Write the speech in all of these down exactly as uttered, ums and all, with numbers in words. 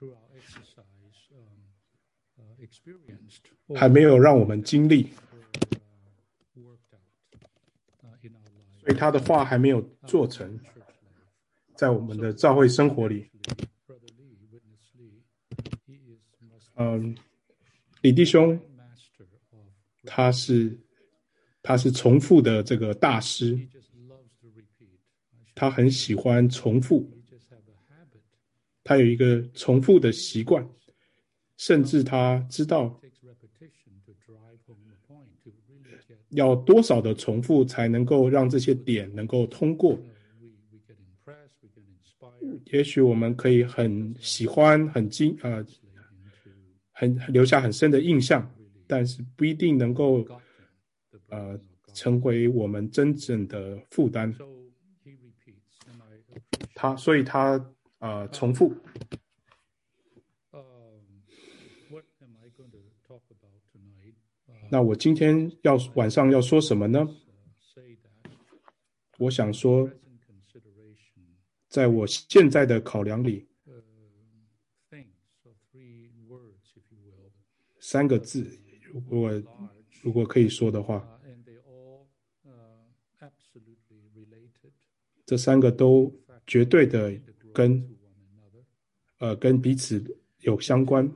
还没有让我们经历，所以他的话还没有做成，在我们的教会生活里。嗯，李弟兄，他是他是重复的这个大师，他很喜欢重复，他有一个重复的习惯，甚至他知道要多少的重复才能够让这些点能够通过。也许我们可以很喜欢、很惊呃、很留下很深的印象，但是不一定能够呃成为我们真正的负担。他所以他呃重复。那我今天要晚上要说什么呢？我想说，在我现在的考量里，三个字，如果如果可以说的话，这三个都绝对的跟呃跟彼此有相关。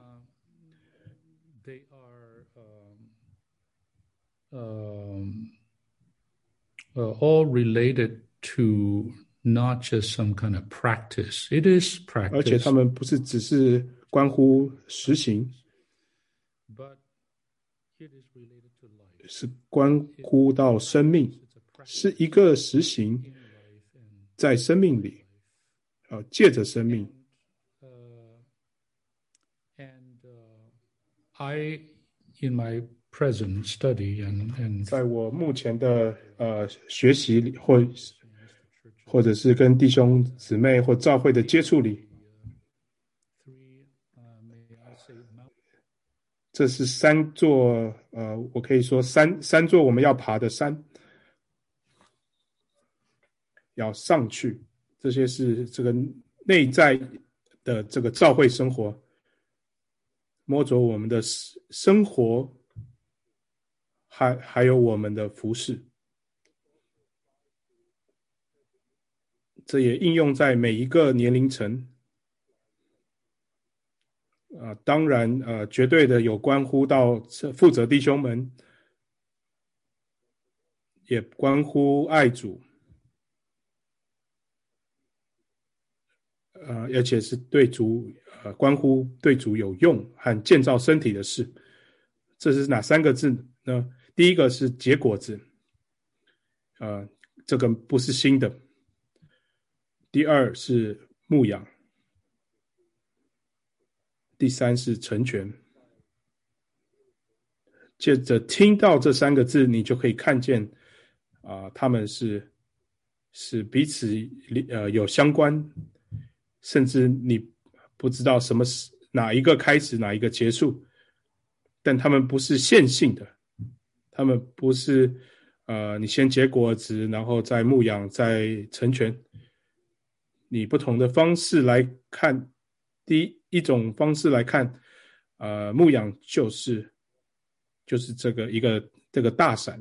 Um, uh, all related to not just some kind of practice. It is 而且他 practice, 们不是只是关乎实行， but it is related to life. 是关乎到生命，是一个实行在生命里，呃，借着生命。 Uh, and uh, I, in my present study and, and 在我目前的呃学习里，或或者是跟弟兄姊妹或教会的接触里， three, uh, may I say, mount- 这是三座呃，我可以说三三座我们要爬的山，要上去。这些是这个内在的这个教会生活，摸着我们的生活，还还有我们的服事。这也应用在每一个年龄层。呃、当然呃，绝对的有关乎到负责弟兄们，也关乎爱主，呃，而且是对主呃，关乎对主有用和建造身体的事。这是哪三个字呢？第一个是结果子，呃，这个不是新的。第二是牧养，第三是成全。接着听到这三个字，你就可以看见啊、呃，他们是是彼此呃有相关，甚至你不知道什么是哪一个开始，哪一个结束，但他们不是线性的，他们不是呃你先结果子，然后再牧养，再成全。你不同的方式来看，第一一种方式来看，呃，牧养就是就是这个一个这个大伞，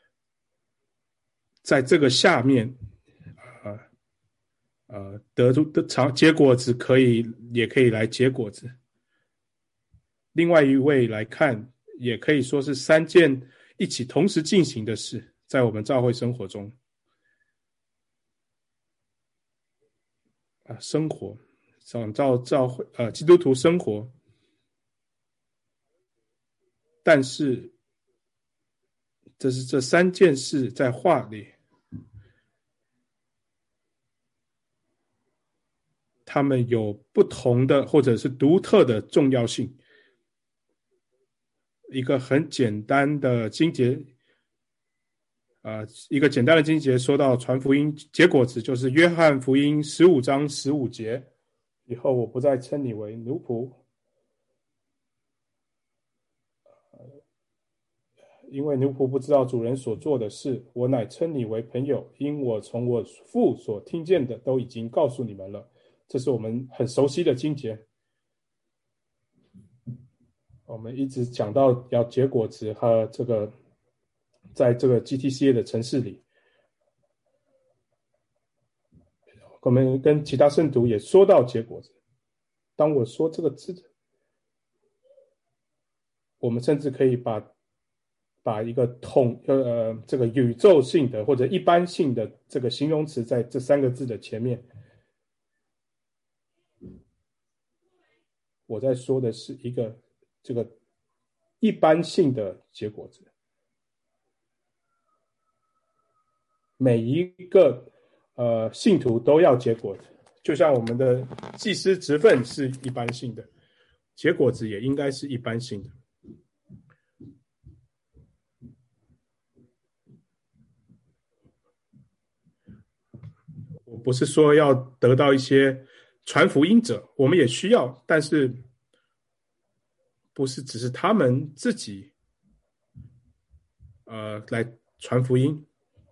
在这个下面，呃呃，得出的长结果子可以也可以来结果子。另外一位来看，也可以说是三件一起同时进行的事，在我们教会生活中。啊，生活，想照教会呃基督徒生活，但是这是这三件事在话里，他们有不同的或者是独特的重要性。一个很简单的经节，呃，一个简单的经节说到传福音结果子，就是约翰福音十五章十五节，以后我不再称你为奴仆，因为奴仆不知道主人所做的事，我乃称你为朋友，因我从我父所听见的都已经告诉你们了。这是我们很熟悉的经节。 我们一直讲到要结果子和这个，在这个 G T C A 的城市里，我们跟其他圣徒也说到结果子。当我说这个字，我们甚至可以把把一个统呃这个宇宙性的或者一般性的这个形容词在这三个字的前面。我在说的是一个这个一般性的结果子，每一个呃信徒都要结果子，就像我们的祭司职分是一般性的，结果子也应该是一般性的。我不是说要得到一些传福音者，我们也需要，但是不是只是他们自己呃来传福音，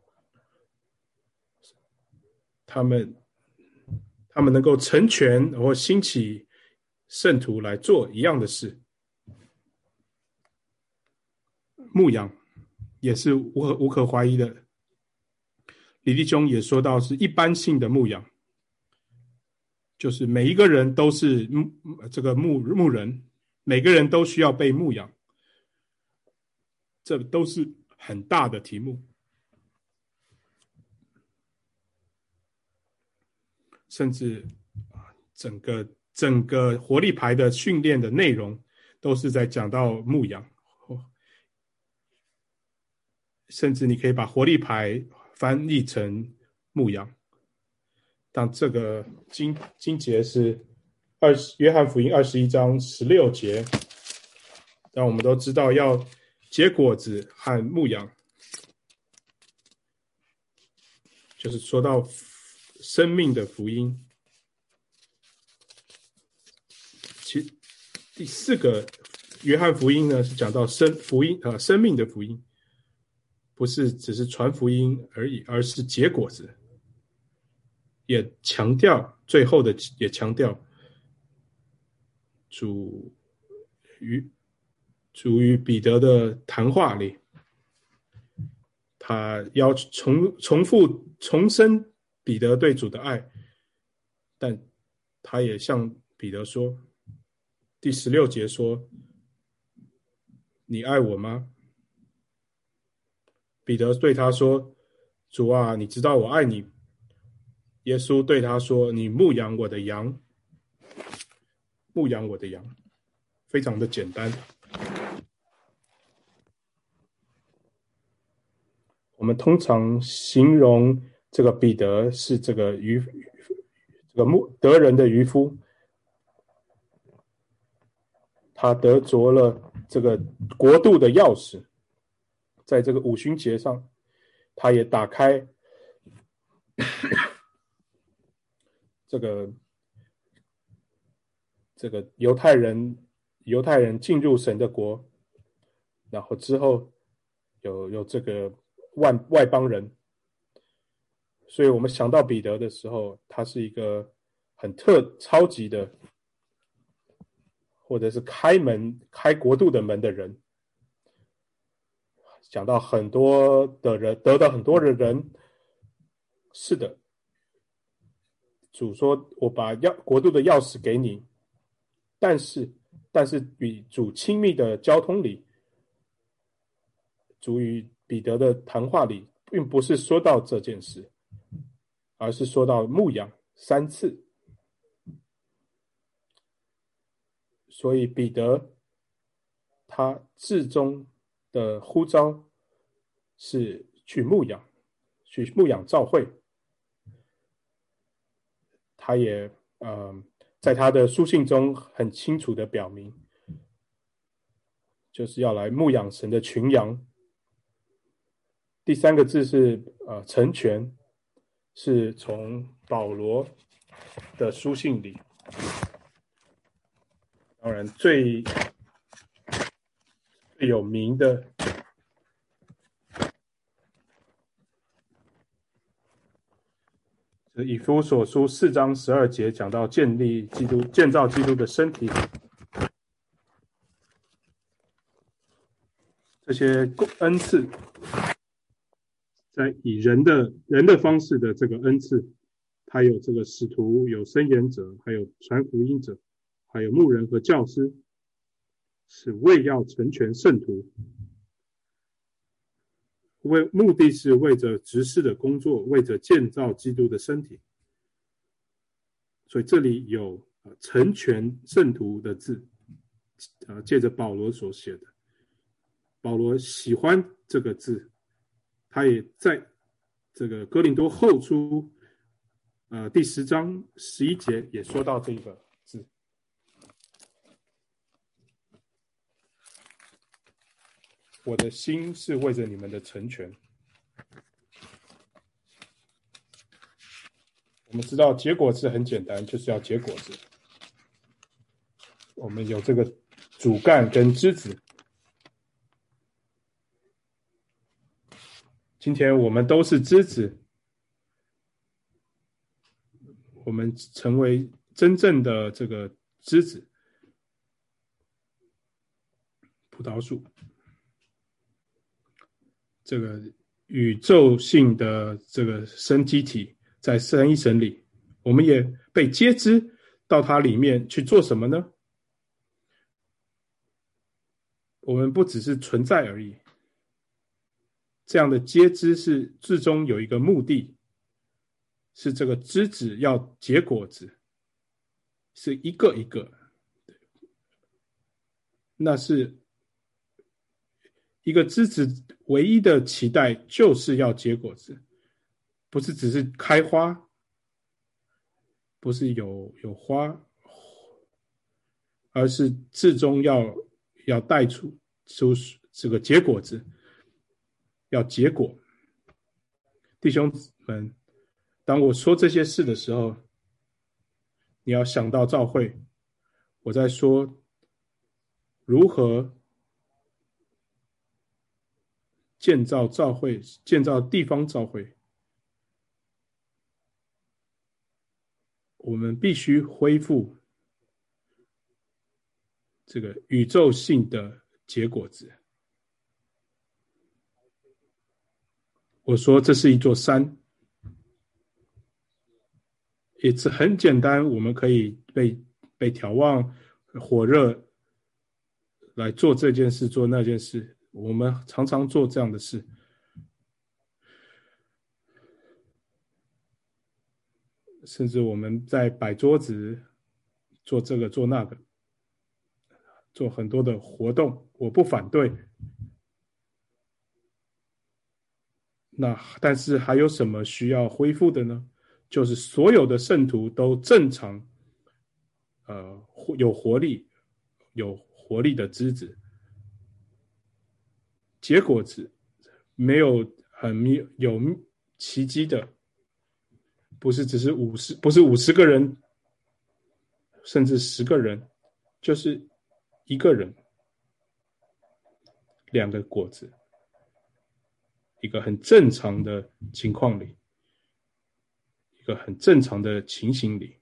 他们他们能够成全或兴起圣徒来做一样的事。牧养也是无可无可怀疑的，李弟兄也说到是一般性的牧养，就是每一个人都是这个牧牧人，每个人都需要被牧养，这都是很大的题目。甚至整个整个活力牌的训练的内容都是在讲到牧养，甚至你可以把活力牌翻译成牧养。但这个经经节是二十约翰福音二十一章十六节，但我们都知道要结果子和牧养，就是说到生命的福音。其第四个约翰福音呢是讲到生福音呃生命的福音，不是只是传福音而已，而是结果子。也强调最后的也强调主与主与彼得的谈话里，他要重重复重申彼得对主的爱，但他也向彼得说，第十六节说，你爱我吗？彼得对他说，主啊，你知道我爱你。耶稣对他说，你牧养我的羊，牧养我的羊，非常的简单。我们通常形容这个彼得是这个渔这个牧得人的渔夫，他得着了这个国度的钥匙，在这个五旬节上，他也打开这个这个犹太人犹太人进入神的国，然后之后有有这个外外邦人，所以我们想到彼得的时候，他是一个很特超级的，或者是开门开国度的门的人。讲到很多的人得到很多的人，是的，主说我把钥国度的钥匙给你，但是但是与主亲密的交通里，主与彼得的谈话里并不是说到这件事，而是说到牧养三次。所以彼得他至终的呼召是去牧养，去牧养教会。他也呃在他的书信中很清楚的表明，就是要来牧养神的群羊。第三个字是呃成全，是从保罗的书信里，当然最最有名的以弗所书四章十二节讲到建立基督、建造基督的身体。 这些恩赐，在以人的人的方式的这个恩赐，他有这个使徒，有申言者，还有传福音者，还有牧人和教师，是为要成全圣徒，为目的是为着执事的工作，为着建造基督的身体。所以这里有成全圣徒的字，呃，借着保罗所写的。保罗喜欢这个字，他也在这个哥林多后书呃第十章十一节也说到这个字。我的心是为着你们的成全。我们知道结果子很简单，就是要结果子。我们有这个主干跟枝子。今天我们都是枝子，我们成为真正的这个枝子，葡萄树。这个宇宙性的这个生机体在三一神里，我们也被接枝到它里面去做什么呢？我们不只是存在而已，这样的接枝是最终有一个目的，是这个枝子要结果子，是一个一个，那是一个枝子唯一的期待就是要结果子，不是只是开花，不是有有花，而是最终要要带出出这个结果子，要结果。弟兄们，当我说这些事的时候，你要想到教会，我在说如何建造教会，建造地方教会，我们必须恢复这个宇宙性的结果子。我说这是一座山，也是很简单，我们可以被被眺望火热来做这件事做那件事，我们常常做这样的事。甚至我们在摆桌子做这个做那个，做很多的活动，我不反对。那但是还有什么需要恢复的呢？就是所有的圣徒都正常，呃，有活力，有活力的枝子，结果子，没有很有奇迹的，不是只是五十，不是五十个人，甚至十个人，就是一个人，两个果子。一个很正常的情况里，一个很正常的情形里，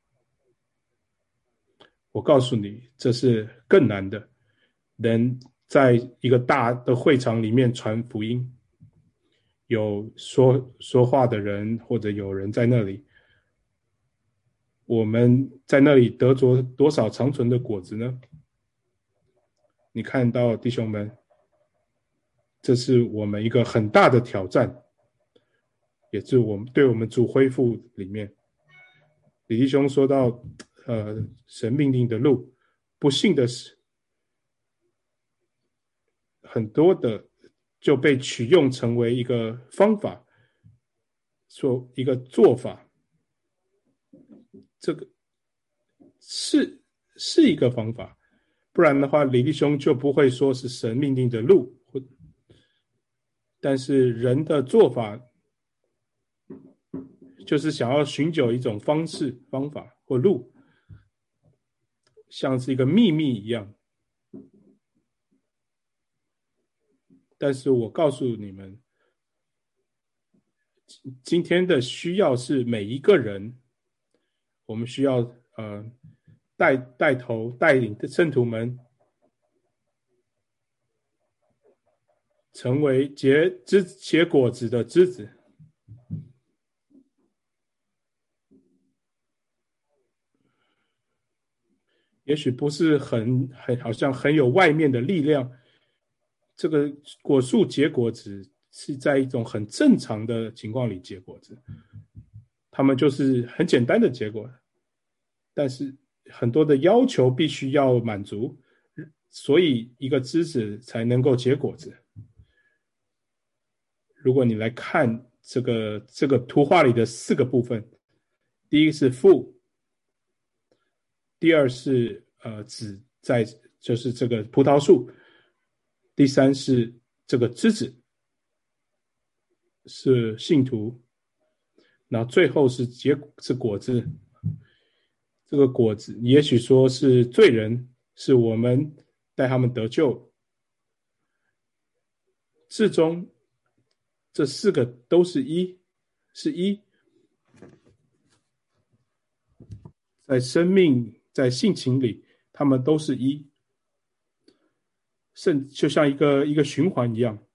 我告诉你，这是更难的。能在一个大的会场里面传福音，有说说话的人，或者有人在那里，我们在那里得着多少长存的果子呢？你看到弟兄们，这是我们一个很大的挑战，也是我们对我们主恢复里面。李弟兄说到，呃，神命令的路，不幸的是，很多的就被取用成为一个方法，说一个做法，这个是是一个方法，不然的话，李弟兄就不会说是神命令的路。但是人的做法，就是想要寻求一种方式、方法或路，像是一个秘密一样。但是我告诉你们，今天的需要是每一个人，我们需要呃带带头带领的圣徒们， 成为结枝结果子的枝子。也许不是很很好像很有外面的力量，这个果树结果子是在一种很正常的情况里结果子，他们就是很简单的结果，但是很多的要求必须要满足，所以一个枝子才能够结果子。如果你来看这个这个图画里的四个部分，第一个是父，第二是呃子在就是这个葡萄树，第三是这个枝子是信徒，然后最后是结是果子。这个果子也许说是罪人，是我们带他们得救，至终这四个都是一，是一，在生命在性情里他们都是一，甚就像一个一个循环一样。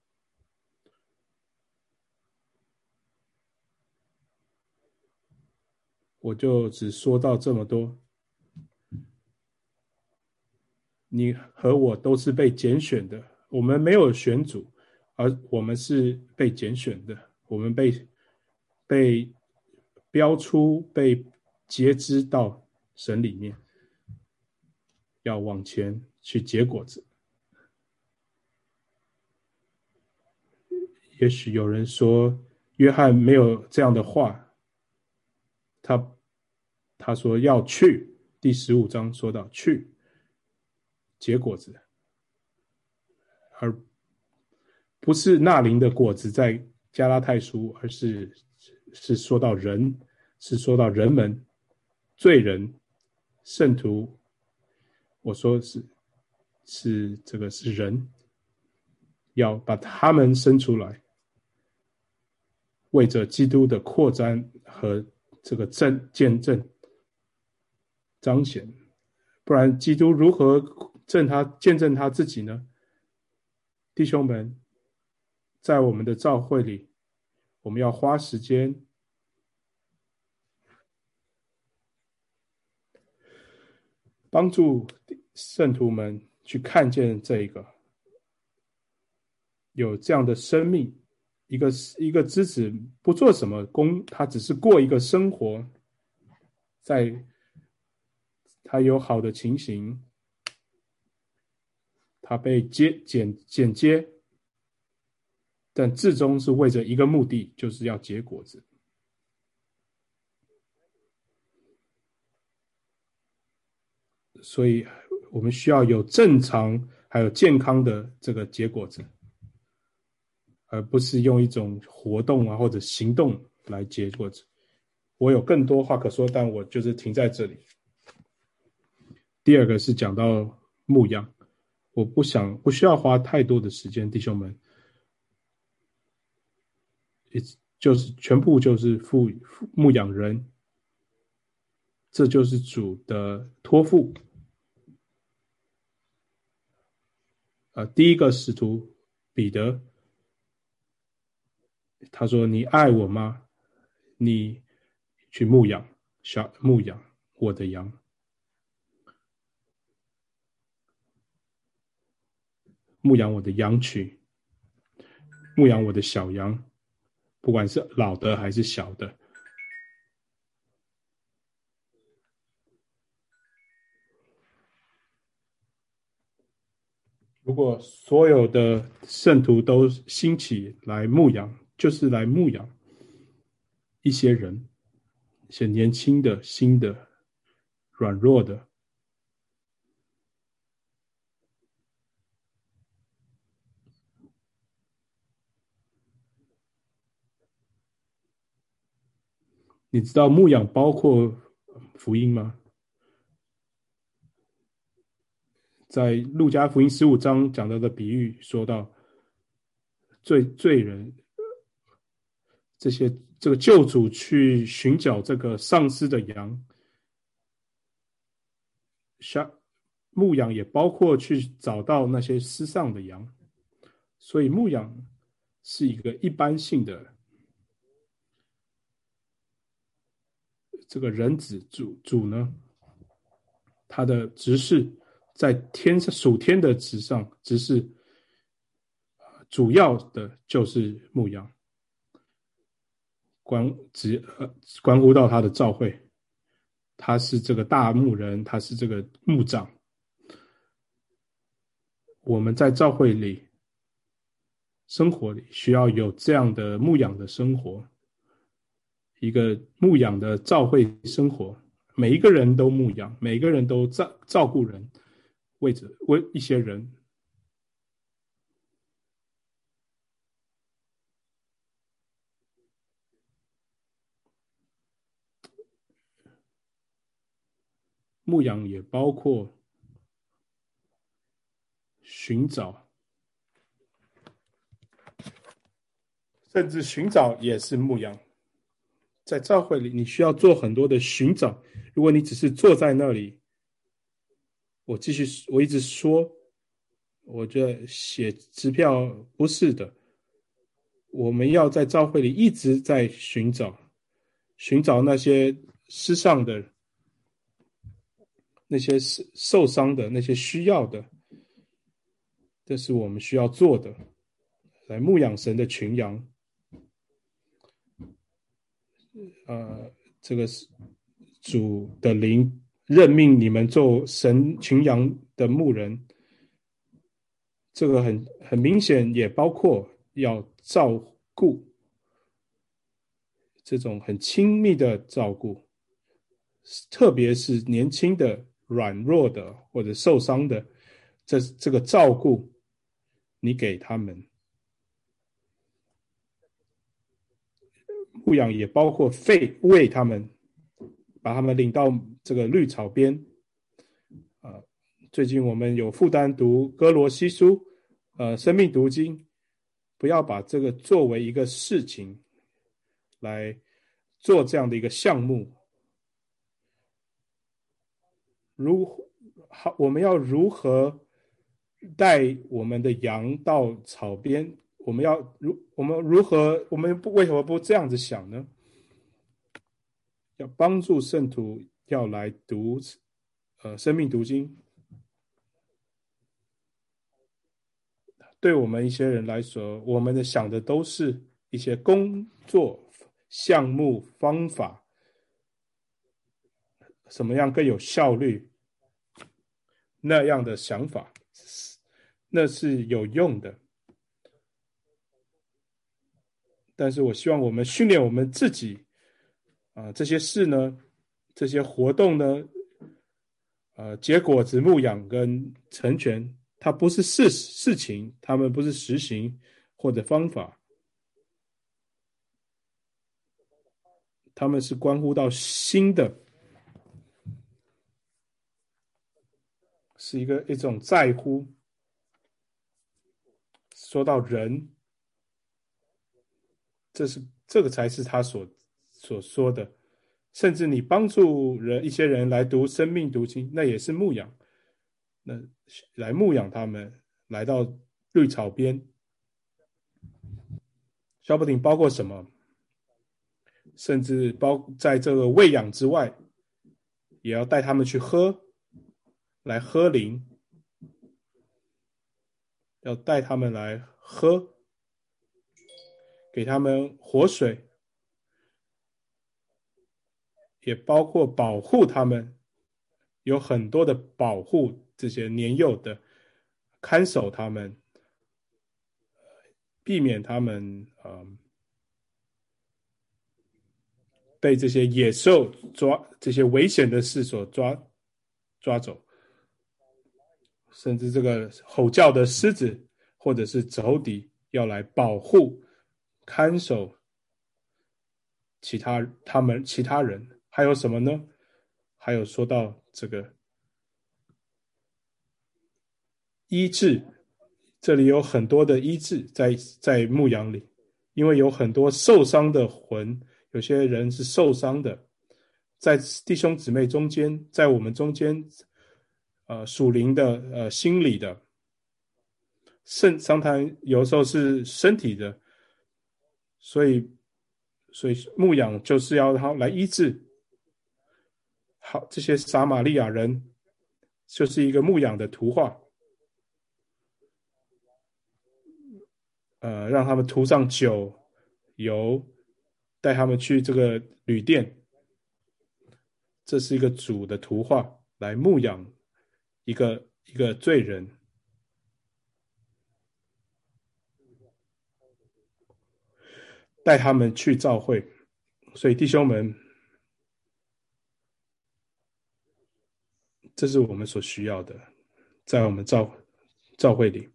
我就只说到这么多。你和我都是被拣选的，我们没有选组，而我们是被拣选的，我们被被标出，被截肢到神里面，要往前去结果子。也许有人说约翰没有这样的话，他他说要去，第十五章说到去结果子，而不是纳灵的果子在加拉太书，而是是说到人，是说到人们、罪人、圣徒。我说是是这个是人，要把他们生出来，为着基督的扩张和这个证见证彰显。不然基督如何证他见证他自己呢？弟兄们，在我们的教会里，我们要花时间帮助圣徒们去看见这一个有这样的生命，一个一个枝子不做什么工，他只是过一个生活，在他有好的情形，他被接剪剪接，但至终是为着一个目的，就是要结果子。所以我们需要有正常还有健康的这个结果子，而不是用一种活动啊或者行动来结果子。我有更多话可说，但我就是停在这里。第二个是讲到牧养，我不想不需要花太多的时间，弟兄们，就是全部就是牧牧养人，这就是主的托付。呃，第一个使徒彼得，他说：“你爱我吗？你去牧养，小牧养我的羊，牧养我的羊群，牧养我的小羊，不管是老的还是小的。”如果所有的圣徒都兴起来牧养，就是来牧养一些人，一些年轻的、新的、软弱的。你知道牧养包括福音吗？在路加福音十五章讲到的比喻，说到罪罪人，这些这个救主去寻找这个丧失的羊，牧养也包括去找到那些失丧的羊， 所以牧养是一个一般性的，这个人子主主呢，他的职事在天属天的职上，职事主要的就是牧养，关职呃关乎到他的召会，他是这个大牧人，他是这个牧长。我们在召会里生活里需要有这样的牧养的生活，一个牧养的召会生活，每一个人都牧养，每一个人都照照顾人，为着为一些人。牧养也包括寻找，甚至寻找也是牧养。在教会里，你需要做很多的寻找。如果你只是坐在那里，我继续，我一直说，我觉得写支票不是的。我们要在教会里一直在寻找，寻找那些失丧的、那些受伤的、那些需要的，这是我们需要做的，来牧养神的群羊。呃，这个是主的灵任命你们做神群羊的牧人，这个很很明显，也包括要照顾这种很亲密的照顾，特别是年轻的、软弱的或者受伤的，这这个照顾你给他们。牧养也包括费喂他们，把他们领到这个绿草边。呃，最近我们有负担读哥罗西书，呃，生命读经，不要把这个作为一个事情来做这样的一个项目。如好，我们要如何带我们的羊到草边？我们要如我们如何？我们不为什么不这样子想呢？要帮助圣徒要来读呃生命读经，对我们一些人来说，我们的想的都是一些工作项目方法，什么样更有效率，那样的想法，那是有用的。但是我希望我们训练我们自己啊、呃，这些事呢，这些活动呢，呃，结果子牧养跟成全，它不是事事情，他们不是实行或者方法，他们是关乎到心的，是一个一种在乎。说到人，这是这个才是他所所说的。甚至你帮助人一些人来读生命读经，那也是牧养，那来牧养他们，来到绿草边。小不顶包括什么？甚至包在这个喂养之外，也要带他们去喝，来喝灵，要带他们来喝，给他们活水，也包括保护他们，有很多的保护这些年幼的，看守他们，避免他们呃被这些野兽抓，这些危险的事所抓抓走，甚至这个吼叫的狮子或者是仇敌要来保护、看守其他他们其他人。还有什么呢？还有说到这个医治，这里有很多的医治在在牧羊里，因为有很多受伤的魂，有些人是受伤的，在弟兄姊妹中间，在我们中间，呃，属灵的呃心理的， 身常常有时候是身体的，所以所以牧养就是要他来医治。好，这些撒玛利亚人就是一个牧养的图画，呃，让他们涂上酒油，带他们去这个旅店，这是一个主的图画，来牧养一个一个罪人，带他们去教会。所以弟兄们，这是我们所需要的，在我们教教会里。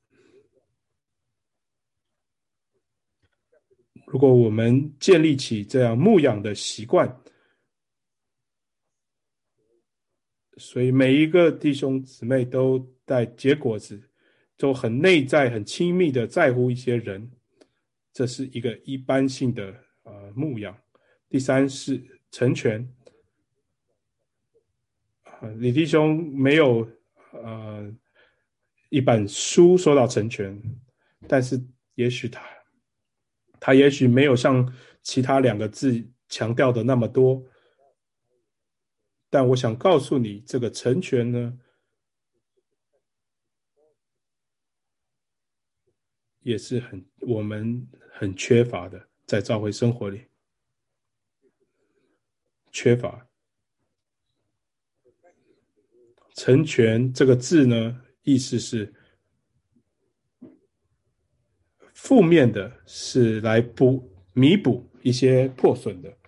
如果我们建立起这样牧养的习惯，所以每一个弟兄姊妹都在结果子，都很内在、很亲密的在乎一些人，这是一个一般性的呃牧养。第三是成全，呃，李弟兄没有呃一本书说到成全，但是也许他他也许没有像其他两个字强调的那么多，但我想告诉你，这个成全呢，也是很我们很缺乏的，在教会生活里缺乏。成全这个字呢，意思是负面的，是来补弥补一些破损的，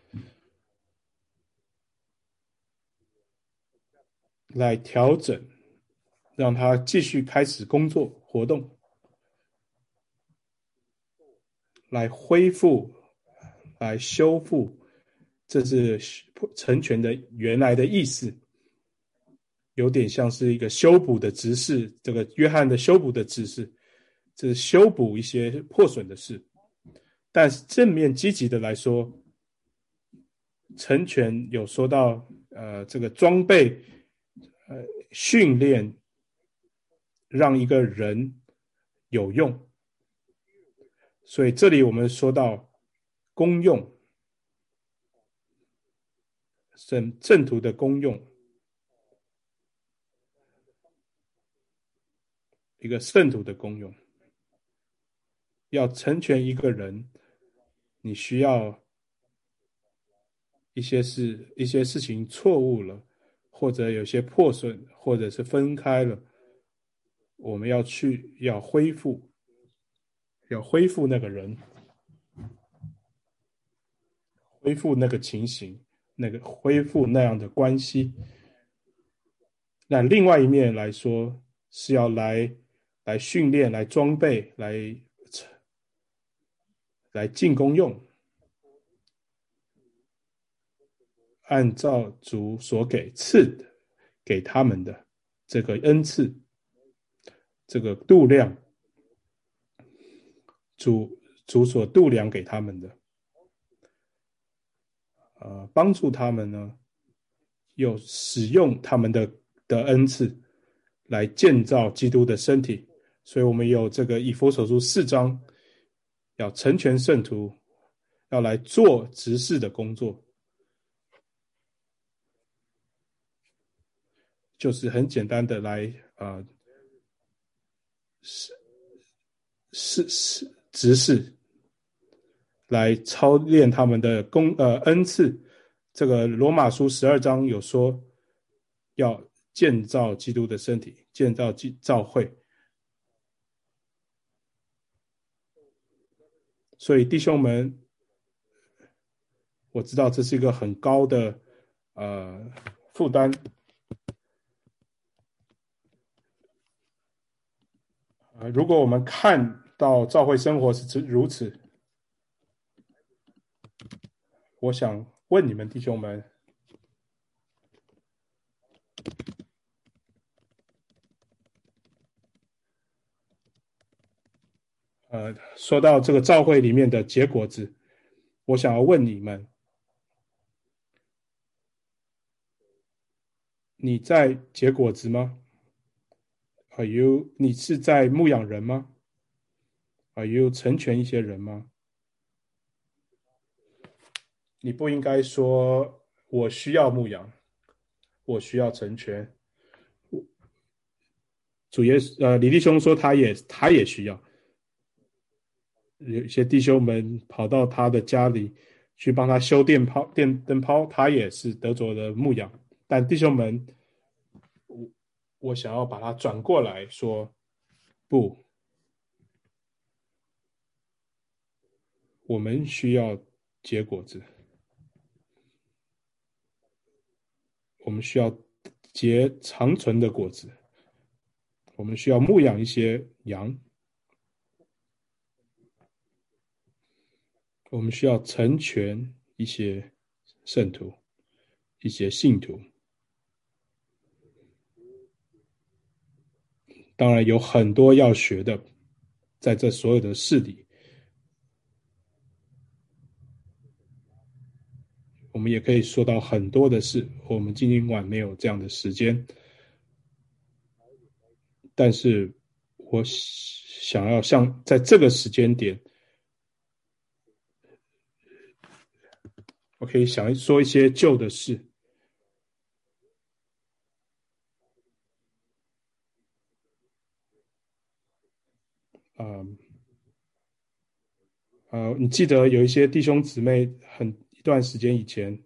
来调整，让他继续开始工作活动，来恢复，来修复，这是成全的原来的意思。有点像是一个修补的执事，这个约翰的修补的执事，这是修补一些破损的事。但是正面积极的来说，成全有说到呃这个装备呃训练，让一个人有用。所以这里我们说到功用，正正途的功用，一个圣徒的功用。要成全一个人，你需要一些事一些事情错误了，或者有些破损，或者是分开了，我们要去要恢复，要恢复那个人，恢复那个情形，那个恢复那样的关系。那另外一面来说，是要来来训练、来装备、来来进攻用，按照主所给赐的，给他们的这个恩赐，这个度量，主主所度量给他们的，呃，帮助他们呢，有使用他们的的恩赐来建造基督的身体。所以我们有这个以弗所书四章，要成全圣徒，要来做执事的工作，就是很简单的来啊，是是是执事，来操练他们的功呃恩赐。这个罗马书十二章有说，要建造基督的身体，建造教会。所以弟兄们，我知道这是一个很高的呃负担。呃，如果我们看到教会生活是如此，我想问你们弟兄们，呃，说到这个教会里面的结果子，我想要问你们，你在结果子吗？Are you 你是在牧养人吗？ Are you 成全一些人吗？你不应该说我需要牧养，我需要成全。主耶稣呃，李弟兄说他也他也需要。有一些弟兄们跑到他的家里去帮他修电泡电灯泡，他也是得着了牧养。但弟兄们，我我想要把它转过来说，不，我们需要结果子，我们需要结长存的果子，我们需要牧养一些羊，我们需要成全一些圣徒，一些信徒。当然有很多要学的，在这所有的事里，我们也可以说到很多的事，我们今晚没有这样的时间，但是我想要像在这个时间点，我可以想说一些旧的事。嗯，呃，你记得有一些弟兄姊妹很一段时间以前，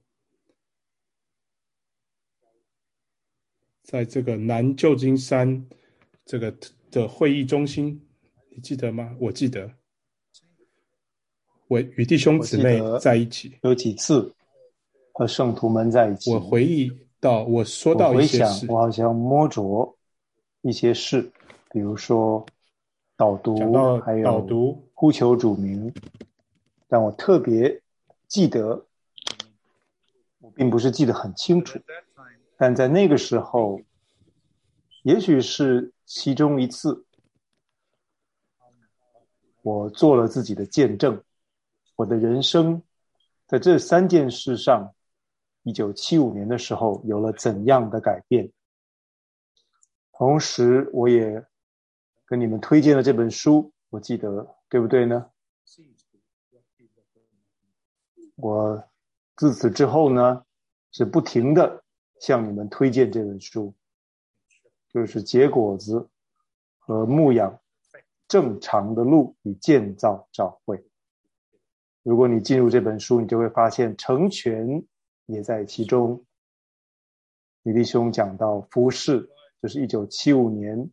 在这个南旧金山这个的会议中心，你记得吗？我记得，我与弟兄我姊妹记得在一起， 有几次和圣徒们在一起， 我回忆到我说我到一回想， 些事， 我好像摸着一些事，比如说导读， 讲到还有导读， 呼求主名，但我特别记得，我并不是记得很清楚，但在那个时候，也许是其中一次，我做了自己的见证，我的人生在这三件事上，一九七五年的时候有了怎样的改变。同时我也跟你们推荐了这本书，我记得对不对呢？我自此之后呢，是不停的向你们推荐这本书，就是结果子和牧养正常的路以建造教会。如果你进入这本书，你就会发现成全也在其中。李弟兄讲到服事，就是一九七五年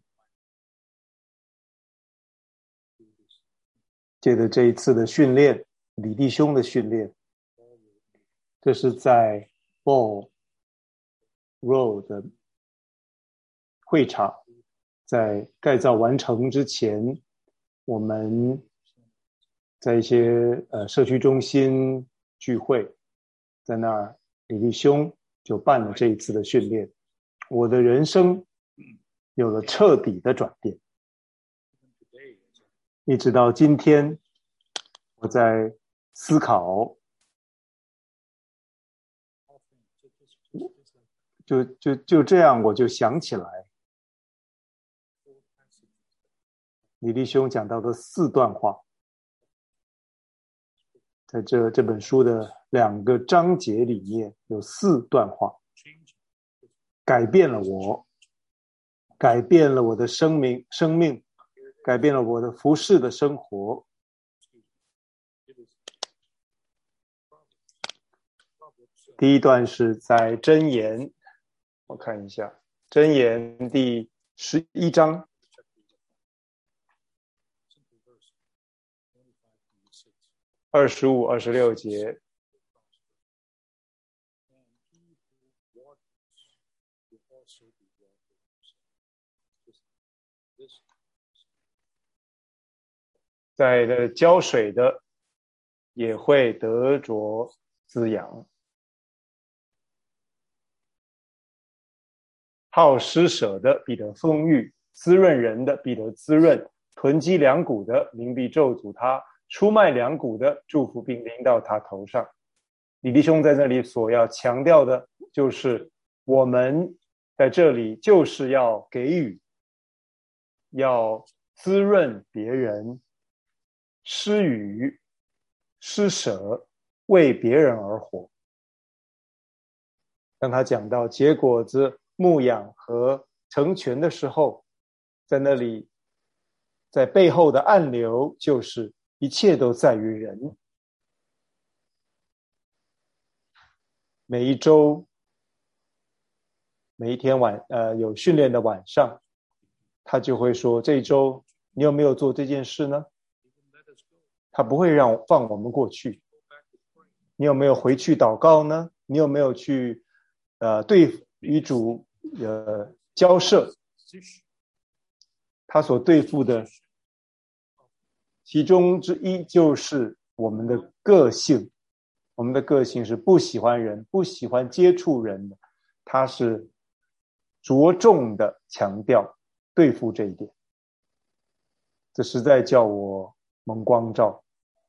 借着这一次的训练，李弟兄的训练，这是在 Ball Road 的会场，在盖造完成之前，我们在一些呃社区中心聚会，在那儿李弟兄就办了这一次的训练，我的人生有了彻底的转变。一直到今天，我在思考，就就就这样，我就想起来，李弟兄讲到的四段话，在这这本书的两个章节里面有四段话，改变了我，改变了我的生命，生命，改变了我的服事的生活。第一段是在箴言，我看一下，箴言第十一章二十五、二十六节。在这浇水的也会得着滋养，好施舍的必得丰裕，滋润人的必得滋润，囤积粮谷的民必咒诅他，出卖粮谷的祝福并临到他头上。李弟兄在这里所要强调的就是我们在这里就是要给予，要滋润别人， 施予、施舍，为别人而活。当他讲到结果子、牧养和成全的时候，在那里，在背后的暗流就是一切都在于人。每一周，每一天晚呃有训练的晚上，他就会说，这一周你有没有做这件事呢？他不会让放我们过去。你有没有回去祷告呢？你有没有去呃对与主呃交涉？他所对付的其中之一就是我们的个性。我们的个性是不喜欢人，不喜欢接触人的，他是着重的强调对付这一点。这实在叫我蒙光照。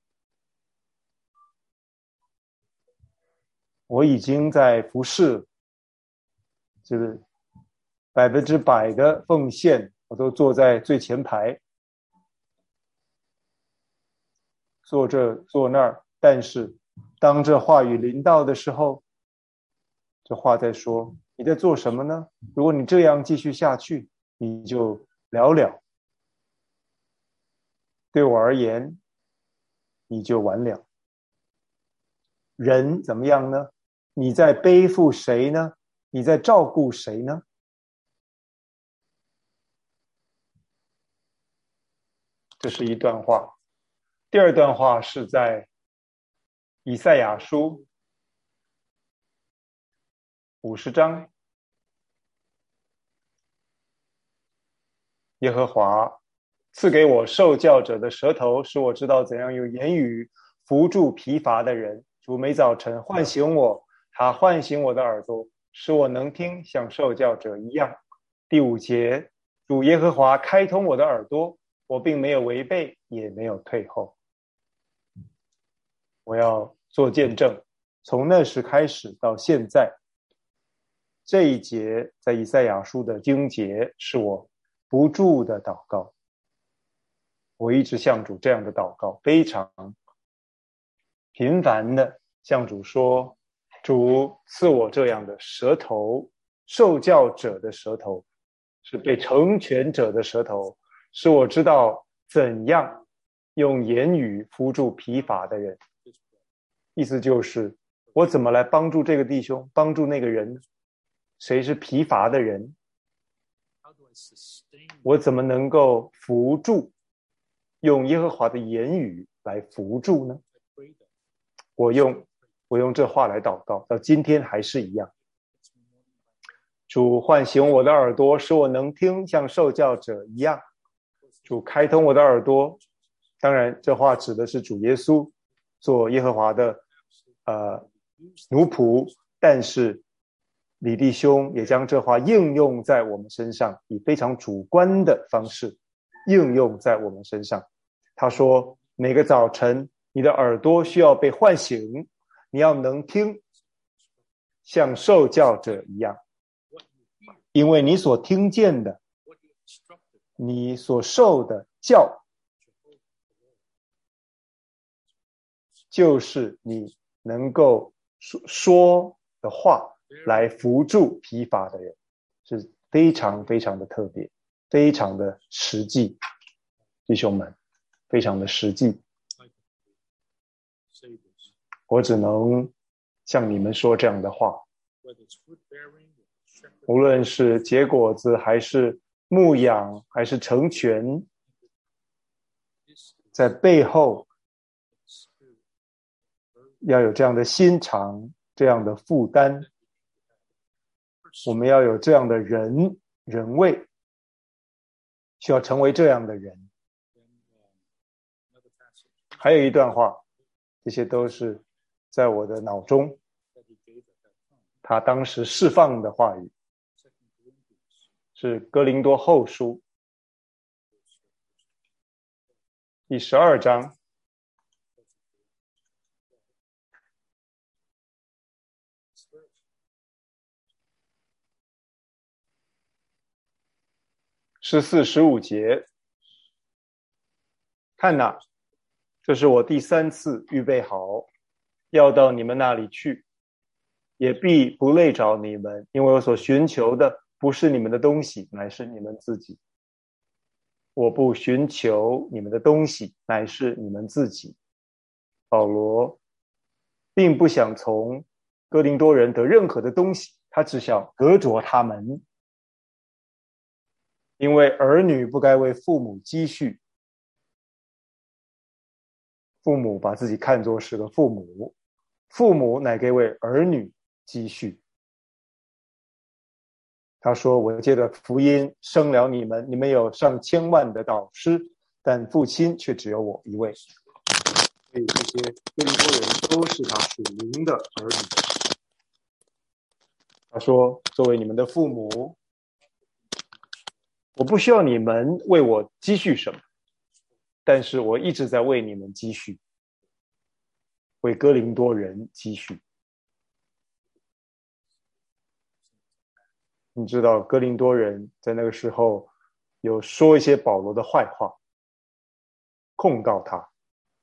我已经在服侍，就是百分之百的奉献，我都坐在最前排，坐这坐那儿。但是当这话语临到的时候，这话在说，你在做什么呢？如果你这样继续下去，你就了了。对我而言，你就完了。人怎么样呢？你在背负谁呢？你在照顾谁呢？这是一段话。第二段话是在以赛亚书五十章。耶和华赐给我受教者的舌头，使我知道怎样用言语扶助疲乏的人。主每早晨唤醒我，他唤醒我的耳朵，使我能听，像受教者一样。第五节，主耶和华开通我的耳朵，我并没有违背，也没有退后。我要做见证，从那时开始到现在，这一节在以赛亚书的经节是我不住的祷告。我一直向主这样的祷告，非常频繁的向主说，主赐我这样的舌头，受教者的舌头，是被成全者的舌头，使我知道怎样用言语扶助疲乏的人。意思就是我怎么来帮助这个弟兄，帮助那个人？谁是疲乏的人？我怎么能够扶助，用耶和华的言语来扶助呢？我用我用这话来祷告，到今天还是一样。主唤醒我的耳朵，使我能听，像受教者一样。主开通我的耳朵，当然这话指的是主耶稣做耶和华的呃奴仆，但是李弟兄也将这话应用在我们身上，以非常主观的方式应用在我们身上。他说，每个早晨你的耳朵需要被唤醒，你要能听，像受教者一样，因为你所听见的，你所受的教，就是你能够说的话来扶助疲乏的人，是非常非常的特别，非常的实际。弟兄们，非常的实际。我只能向你们说这样的话，无论是结果子还是牧养还是成全，在背后要有这样的心肠，这样的负担，我们要有这样的人人味，需要成为这样的人。还有一段话，这些都是在我的脑中，他当时释放的话语，是哥林多后书第十二章十四、十五节。看哪， 这是我第三次预备好，要到你们那里去，也必不累着你们，因为我所寻求的不是你们的东西，乃是你们自己。我不寻求你们的东西，乃是你们自己。保罗并不想从哥林多人得任何的东西，他只想隔着他们。因为儿女不该为父母积蓄，父母把自己看作是个父母，父母乃该为儿女积蓄。他说，我借着福音生了你们，你们有上千万的导师，但父亲却只有我一位。所以这些哥林多人都是他属灵的儿女。他说，作为你们的父母，我不需要你们为我积蓄什么，但是我一直在为你们积蓄，为哥林多人积蓄。你知道哥林多人在那个时候有说一些保罗的坏话，控告他，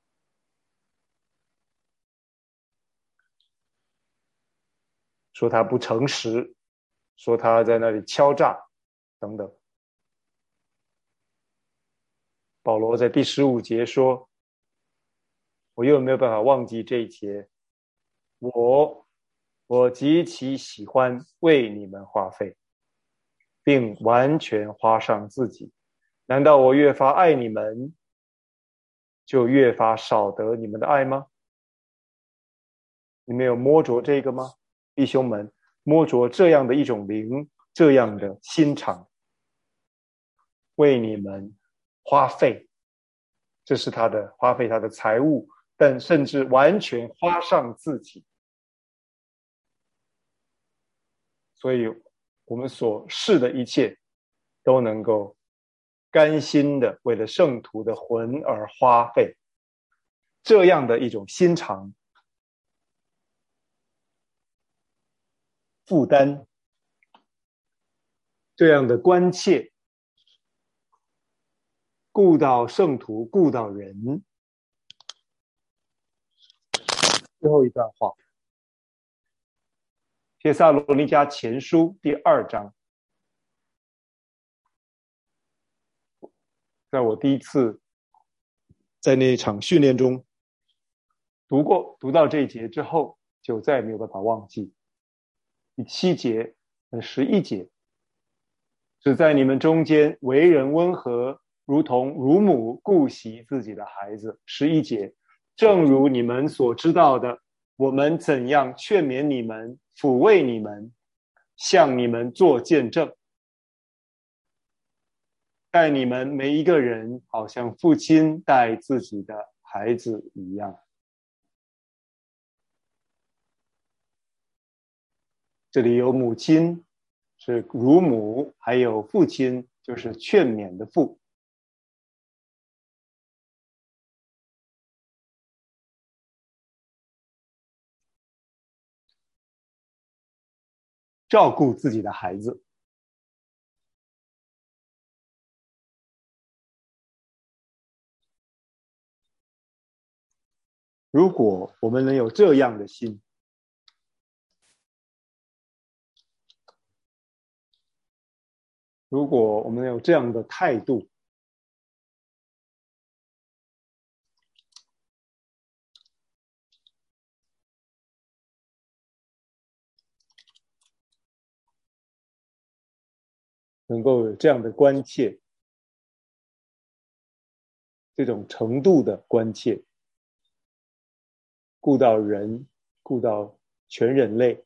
说他不诚实，说他在那里敲诈等等。保罗在第十五节说，我又没有办法忘记这一节，我我极其喜欢为你们花费，并完全花上自己。难道我越发爱你们，就越发少得你们的爱吗？你们有摸着这个吗？弟兄们，摸着这样的一种灵，这样的心肠，为你们花费，这是他的花费他的财物，但甚至完全花上自己。所以我们所试的一切都能够甘心的为了圣徒的魂而花费，这样的一种心肠，负担，这样的关切，顾到圣徒，顾到人。最后一段话，帖撒罗尼迦前书第二章，在我第一次在那场训练中读过，读到这一节之后，就再也没有办法忘记。第七节和十一节，只在你们中间为人温和，如同乳母顾惜自己的孩子。十一节，正如你们所知道的，我们怎样劝勉你们，抚慰你们，向你们做见证，待你们每一个人好像父亲待自己的孩子一样。这里有母亲是乳母，还有父亲就是劝勉的父。照顾自己的孩子，如果我们能有这样的心，如果我们有这样的态度，能够有这样的关切，这种程度的关切，顾到人，顾到全人类，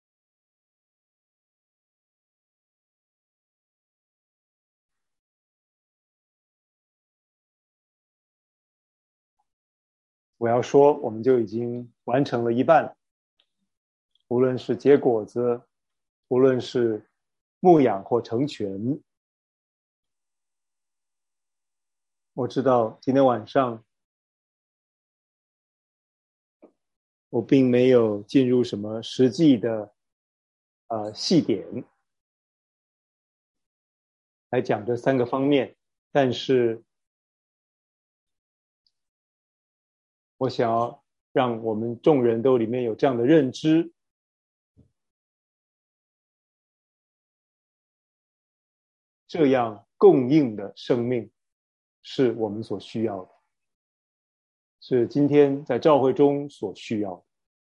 我要说，我们就已经完成了一半，无论是结果子，无论是牧养或成全。我知道今天晚上我并没有进入什么实际的呃细点来讲这三个方面，但是我想要让我们众人都里面有这样的认知，这样供应的生命是我们所需要的，是今天在教会中所需要的。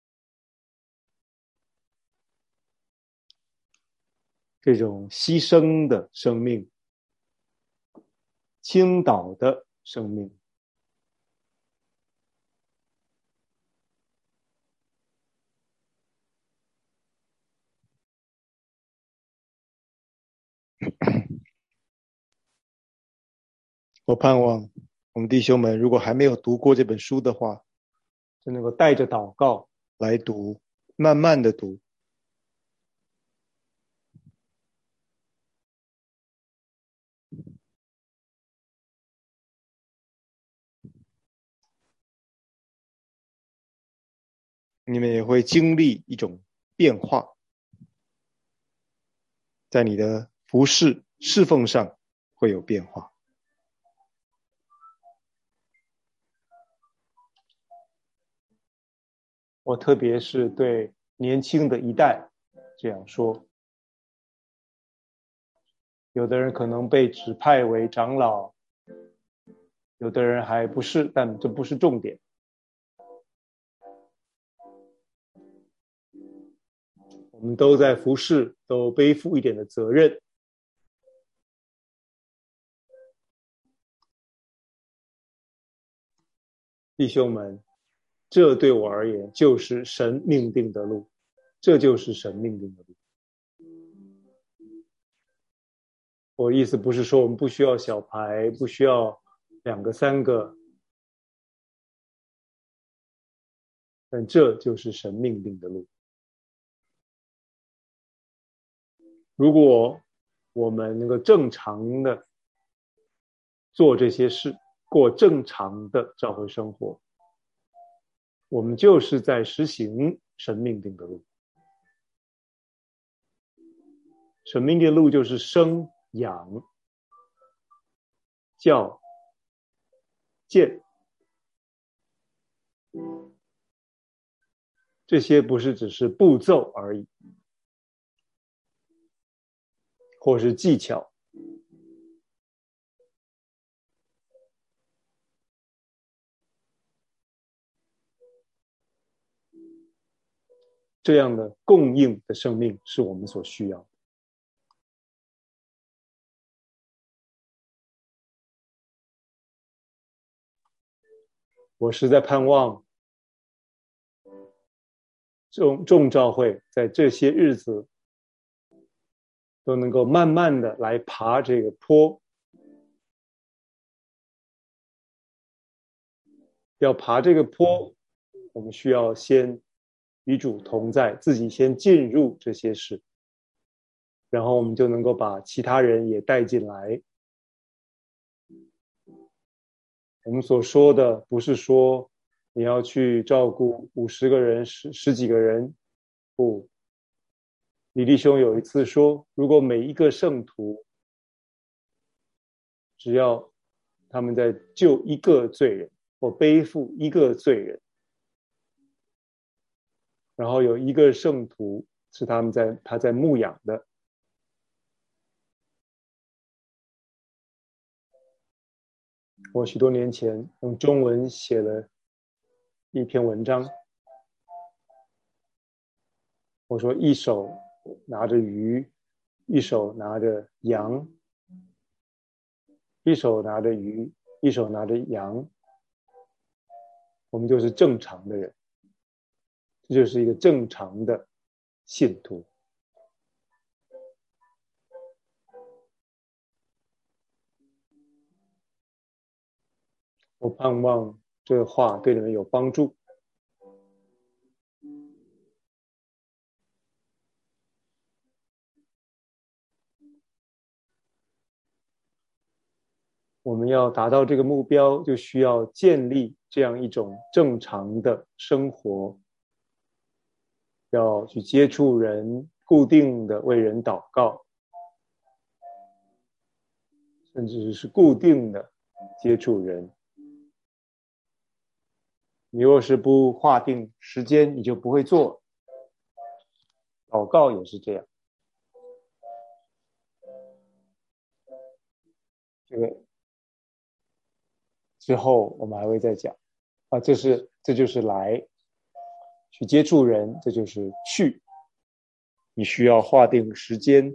这种牺牲的生命，倾倒的生命，我盼望我们弟兄们如果还没有读过这本书的话，就能够带着祷告来读，慢慢的读。你们也会经历一种变化，在你的服事侍奉上会有变化。我特别是对年轻的一代这样说，有的人可能被指派为长老，有的人还不是，但这不是重点。我们都在服事，都背负一点的责任。弟兄们，这对我而言就是神命定的路，这就是神命定的路。我意思不是说我们不需要小牌，不需要两个三个，但这就是神命定的路。如果我们能够正常的做这些事，过正常的教会生活，我们就是在实行神命定的路。神命定的路就是生、养、教、建，这些不是只是步骤而已，或是技巧。这样的供应的生命是我们所需要的。我实在盼望众众教会在这些日子都能够慢慢的来爬这个坡。要爬这个坡，我们需要先与主同在，自己先进入这些事，然后我们就能够把其他人也带进来。我们所说的不是说你要去照顾五十个人、十十几个人，不。李弟兄有一次说，如果每一个圣徒只要他们在救一个罪人或背负一个罪人，然后有一个圣徒是他们在他在牧养的，我许多年前用中文写了一篇文章，我说一手拿着鱼，一手拿着羊，一手拿着鱼，一手拿着羊，我们就是正常的人，这就是一个正常的信徒。我盼望这个话对你们有帮助。我们要达到这个目标，就需要建立这样一种正常的生活，要去接触人，固定的为人祷告，甚至是固定的接触人。 你若是不划定时间，你就不会做。祷告也是这样。这个之后我们还会再讲啊，这是这就是来去接触人，这就是去。你需要划定时间。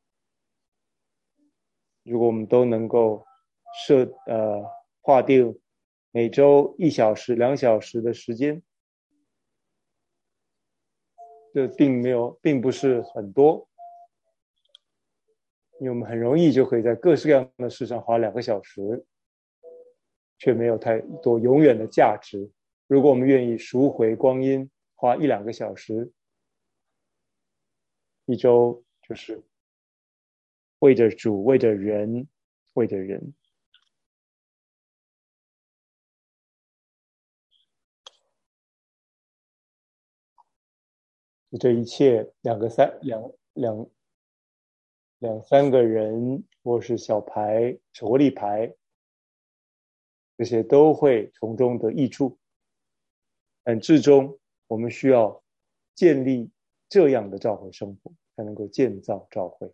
如果我们都能够设呃划定每周一小时、两小时的时间，这并没有，并不是很多，因为我们很容易就可以在各式各样的事上花两个小时，却没有太多永远的价值。如果我们愿意赎回光阴，花一两个小时，一周就是为着主，为着人，为着人。这一切两个三两两两三个人，或是小牌、活力牌，这些都会从中得益处。但至终，我们需要建立这样的教会生活，才能够建造教会。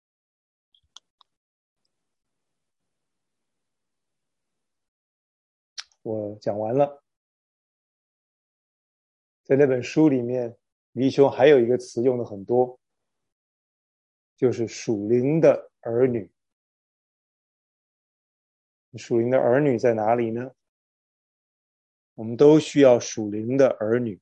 我讲完了。在那本书里面，黎兄还有一个词用的很多，就是属灵的儿女。属灵的儿女在哪里呢？我们都需要属灵的儿女。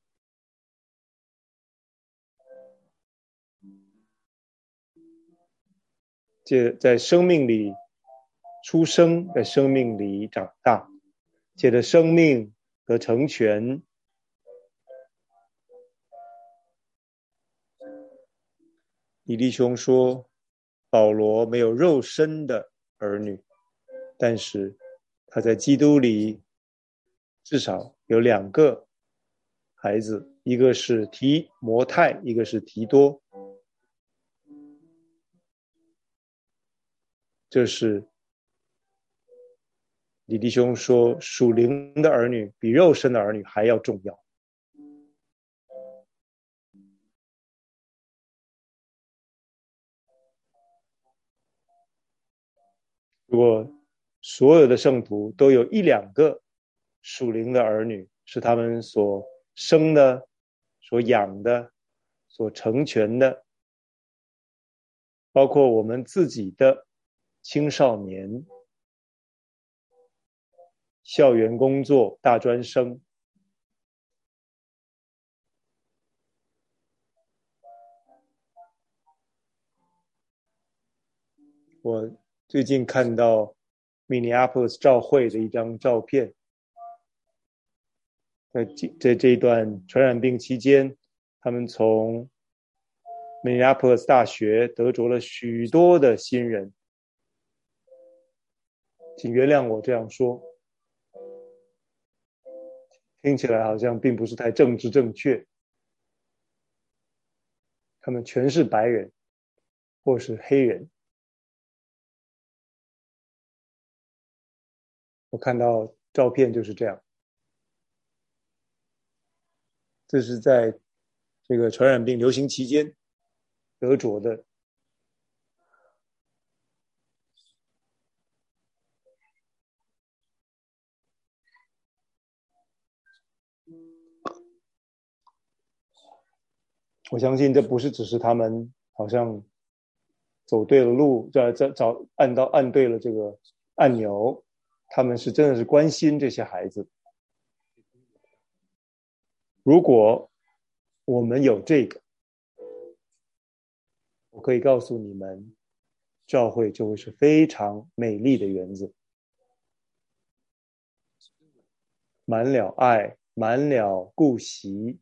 借在生命里出生，在生命里长大，借着生命得成全。李弟兄说，保罗没有肉身的儿女，但是他在基督里至少有两个孩子，一个是提摩太，一个是提多。这是李弟兄说，属灵的儿女比肉身的儿女还要重要。如果所有的圣徒都有一两个属灵的儿女，是他们所生的、所养的、所成全的，包括我们自己的青少年、校园工作、大专生，我最近看到 Minneapolis 教会的一张照片，在这这一段传染病期间，他们从 Minneapolis 大学得着了许多的新人。请原谅我这样说，听起来好像并不是太政治正确。他们全是白人或是黑人。我看到照片就是这样。这是在这个传染病流行期间得着的。我相信这不是只是他们好像走对了路，这这找按到按对了这个按钮，他们是真的是关心这些孩子。如果我们有这个，我可以告诉你们，教会就会是非常美丽的园子，满了爱，满了顾惜，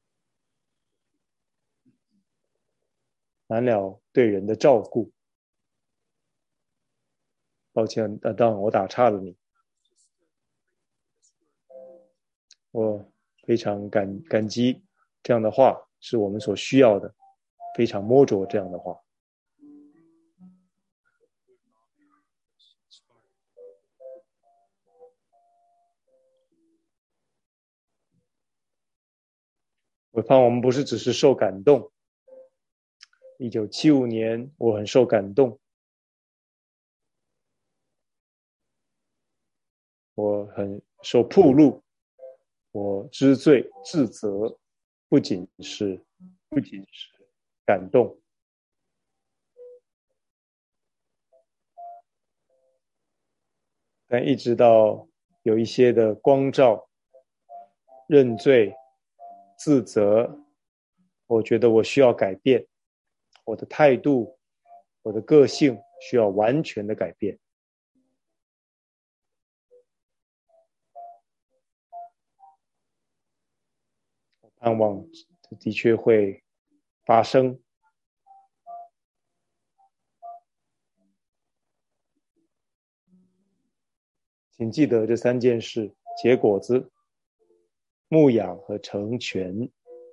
满了对人的照顾。抱歉，当然我打岔了你。我非常感感激这样的话，是我们所需要的，非常摸着这样的话。 我盼望我们不是只是受感动。一九七五年我很受感动，我很受暴露，我知罪自责，不仅是不仅是感动，但一直到有一些的光照、认罪、自责，我觉得我需要改变，我的态度、我的个性需要完全的改变。我盼望这的确会发生。请记得这三件事：结果子、牧养和成全，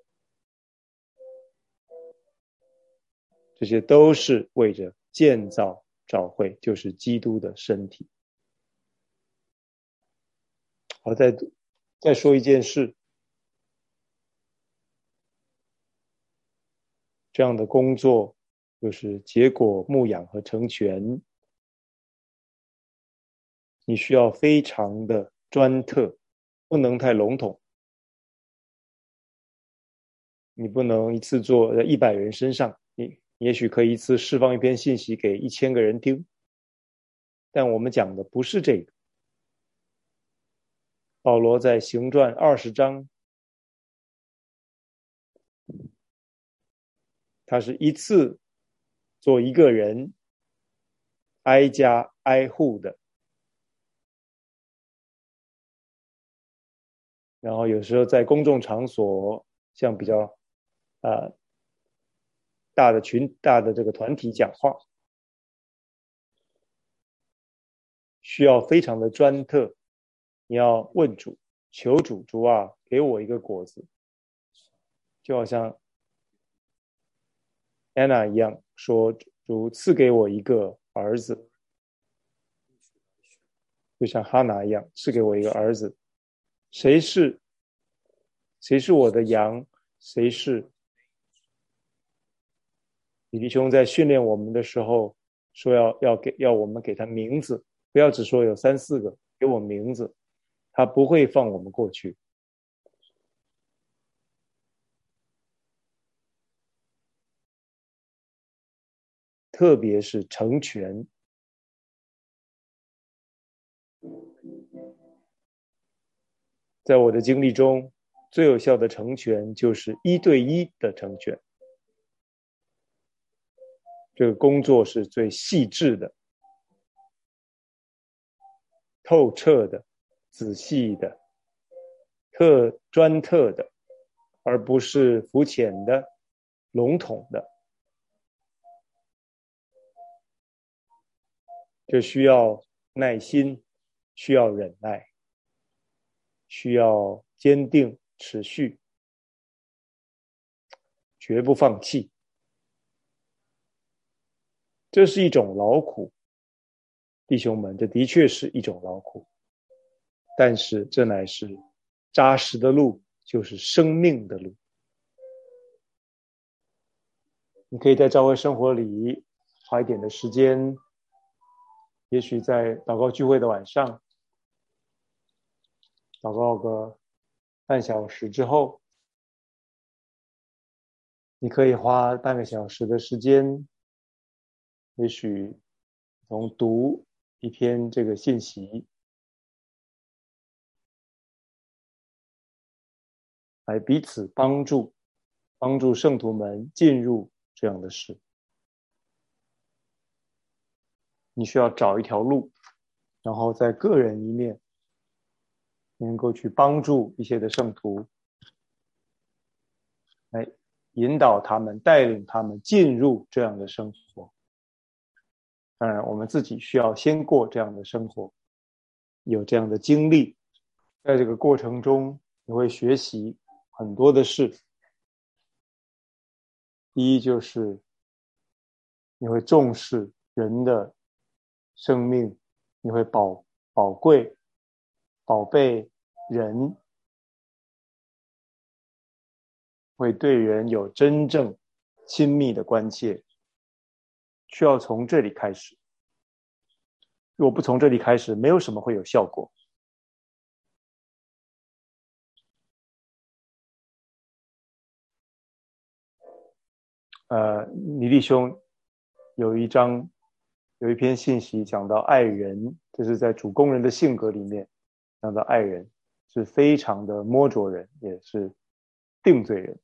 这些都是为着建造教会，就是基督的身体。好，再再说一件事，这样的工作就是结果、牧养和成全，你需要非常的专特，不能太笼统。你不能一次做在一百人身上，你也许可以一次释放一篇信息给一千个人听，但我们讲的不是这个。保罗在行传二十章，他是一次做一个人，挨家挨户的，然后有时候在公众场所，像比较呃大的群大的这个团体讲话，需要非常的专特。你要问主，求主，主啊，给我一个果子，就好像安娜一样说，主赐给我一个儿子，就像哈拿一样赐给我一个儿子。谁是谁是我的羊，谁是李弟兄在训练我们的时候说要要给要我们给他名字，不要只说有三四个，给我名字，他不会放我们过去。特别是成全，在我的经历中，最有效的成全就是一对一的成全。这个工作是最细致的、透彻的、仔细的、特专特的，而不是肤浅的、笼统的。这需要耐心，需要忍耐，需要坚定持续，绝不放弃。这是一种劳苦，弟兄们，这的确是一种劳苦，但是这乃是扎实的路，就是生命的路。你可以在教会生活里花一点的时间，也许在祷告聚会的晚上，祷告个半小时之后，你可以花半个小时的时间，也许从读一篇这个信息，来彼此帮助，帮助圣徒们进入这样的事。你需要找一条路，然后在个人一面能够去帮助一些的圣徒，来引导他们，带领他们进入这样的生活。当然我们自己需要先过这样的生活，有这样的经历，在这个过程中你会学习很多的事。第一就是你会重视人的生命，你会宝宝贵宝贝人。 会对人有真正亲密的关切，需要从这里开始。如果不从这里开始，没有什么会有效果。呃，李弟兄有一章有一篇信息讲到爱人，这是在主工人的性格里面讲到爱人是非常的摸着人，也是定罪人。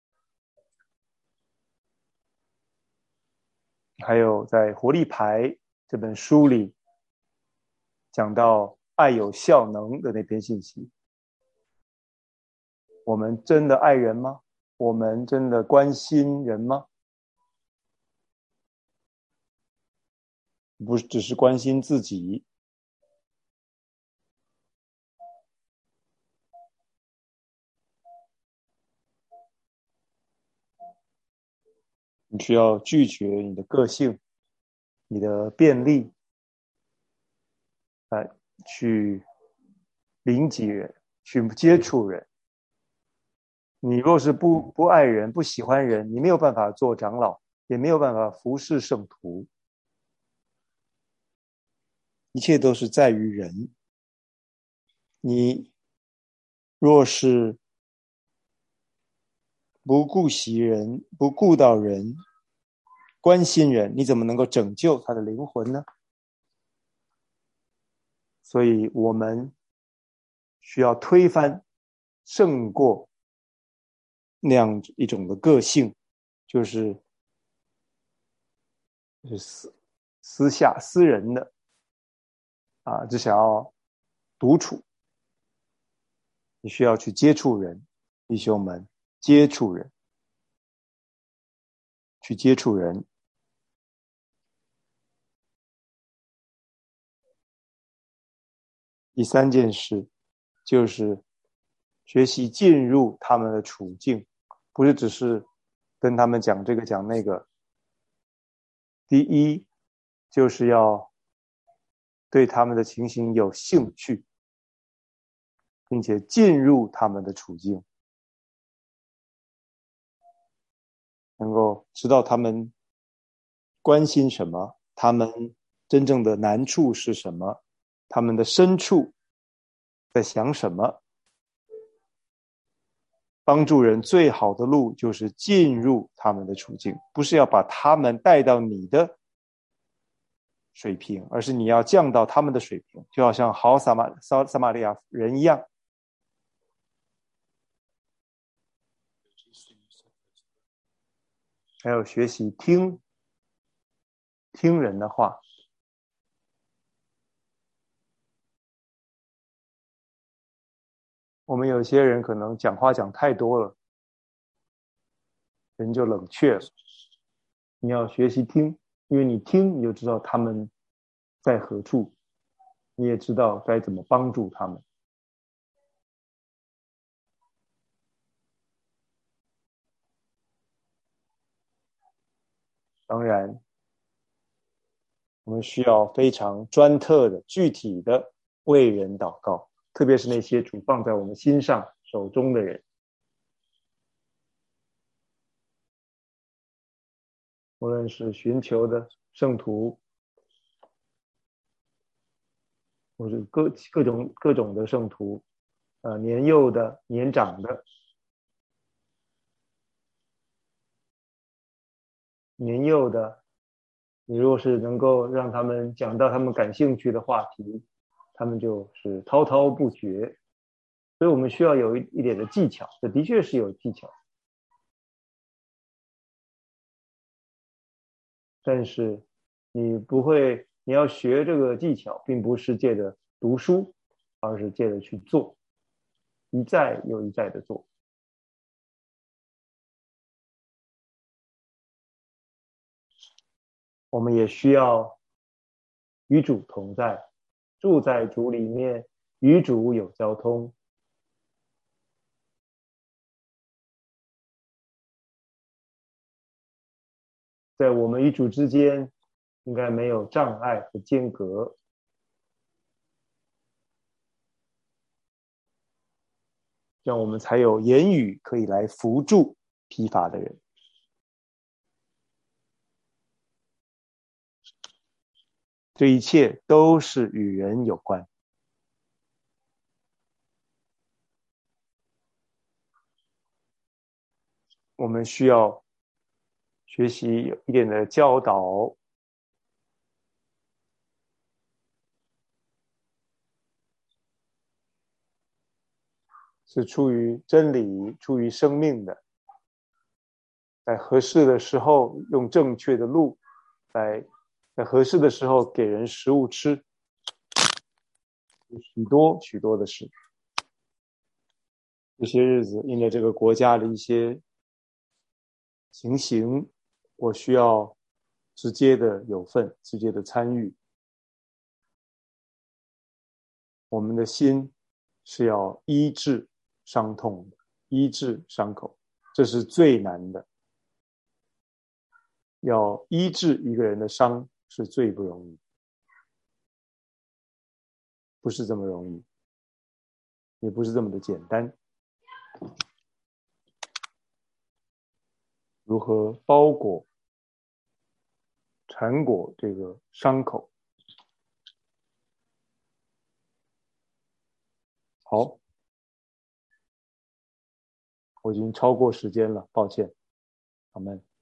还有在活力牌这本书里讲到爱有效能的那篇信息。我们真的爱人吗？我们真的关心人吗？不只是关心自己。你需要拒绝你的个性，你的便利，来去lin己人，去接触人。你若是不不爱人，不喜欢人，你没有办法做长老，也没有办法服侍圣徒。一切都是在于人。你若是不顾惜人，不顾到人，关心人，你怎么能够拯救他的灵魂呢？所以我们需要推翻胜过那样一种的个性，就是就是私私下私人的啊，只想要独处。你需要去接触人，弟兄们，接触人，去接触人。第三件事就是学习进入他们的处境，不是只是跟他们讲这个讲那个。第一，就是要对他们的情形有兴趣，并且进入他们的处境，能够知道他们关心什么，他们真正的难处是什么，他们的深处在想什么。帮助人最好的路就是进入他们的处境，不是要把他们带到你的水平，而是你要降到他们的水平，就好像好撒玛撒撒玛利亚人一样。还有学习听听人的话。我们有些人可能讲话讲太多了，人就冷却了。你要学习听，因为你听，你就知道他们在何处，你也知道该怎么帮助他们。当然，我们需要非常专特的、具体的为人祷告，特别是那些主放在我们心上、手中的人。无论是寻求的圣徒，或是各各种各种的圣徒，呃，年幼的、年长的，年幼的，你若是能够让他们讲到他们感兴趣的话题，他们就是滔滔不绝。所以我们需要有一一点的技巧，这的确是有技巧。但是你不会，你要学这个技巧，并不是借着读书，而是借着去做，一再又一再的做。我们也需要与主同在，住在主里面，与主有交通。在我们与主之间应该没有障碍和间隔，这样我们才有言语可以来扶助疲乏的人。这一切都是与人有关。我们需要学习有一点的教导，是出于真理、出于生命的，在合适的时候用正确的路，在在合适的时候给人食物吃，许多许多的事。这些日子因为这个国家的一些情形，我需要直接的有份，直接的参与。我们的心是要医治伤痛的，医治伤口，这是最难的。要医治一个人的伤是最不容易，不是这么容易，也不是这么的简单。如何包裹、缠裹这个伤口？好，我已经超过时间了，抱歉，阿们。